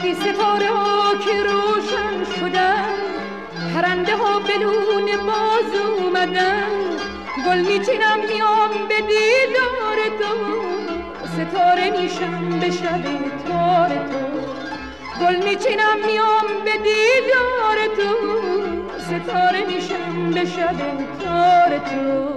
ای ستاره ها که روشن شدن، پرنده ها بدون باز اومدن، گل میچینم میام به دیدار تو، ستاره میشم به شب تار تو، گل میچینم میام به دیدار تو، ستاره میشم به شب تار تو.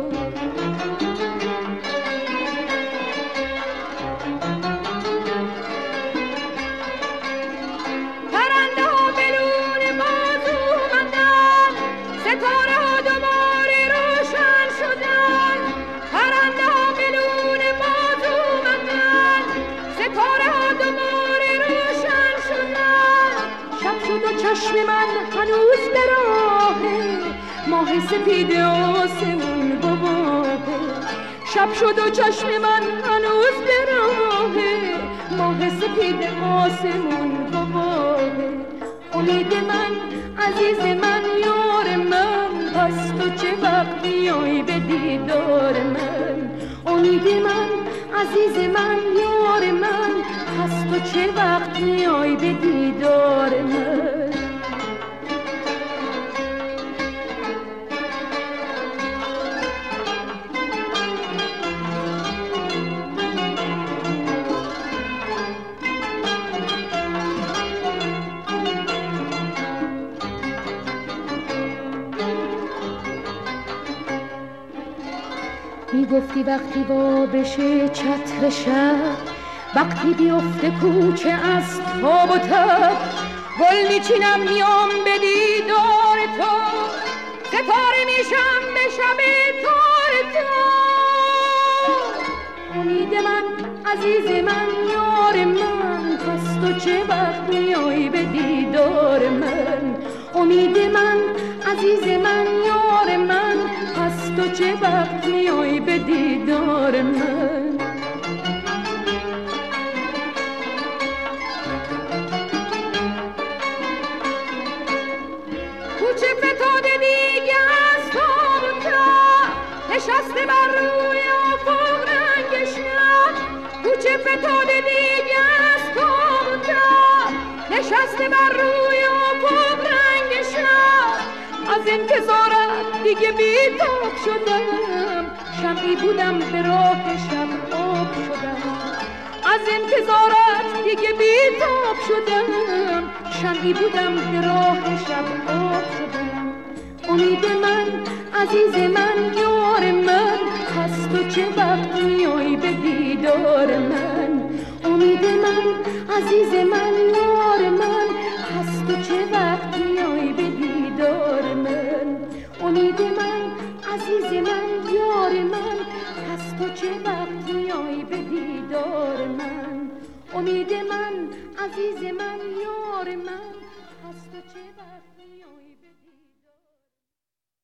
پرنده ها بدون باز اومدن، ستاره ها دوباره روشن شدن، پرنده ها بدون باز اومدن، ستاره ها دوباره روشن شدن. شب شد و چشم من هنوز به راهه، ماه سپید آسمون گواهه. شب شد و چشم من هنوز به راهه، ماه سپید آسمون گواهه. امید من عزیز من یار من، پس تو چه وقت میای به دیدار من. امید من عزیز من یار من، پس تو چه وقت میای به دیدار من. میگفتی وقتی وا بشه چتر شب، وقتی بیفته کوچه از تاب و تب، گل میچینم میام به دیدار تو، ستاره میشم به شب تار تو. امید من عزیز من یار من، پس تو چه وقت میای به دیدار من. امید من عزیز من یار من، پس تو چه وقت میای به دیدار من. کوچه فتاده دیگه از تاب و تب، نشسته بر روی افق رنگ شب. کوچه فتاده دیگه از تاب و تب، نشسته بر روی افق رنگ شب. از انتظارت دیگه بی‌تاب شدم، شمعی بودم به راه شب آب شدم. از انتظارت دیگه بی‌تاب شدم، شمعی بودم به راه شب آب شدم. امید من عزیز من یار من، پس تو چه وقت میای به دیدار من. امید من عزیز من یار من، پس تو چه وقت میای به دیدار من. امید من عزیز من یار من، پس تو چه وقت میای به دیدار من. امید من عزیز من یار من، پس تو چه وقت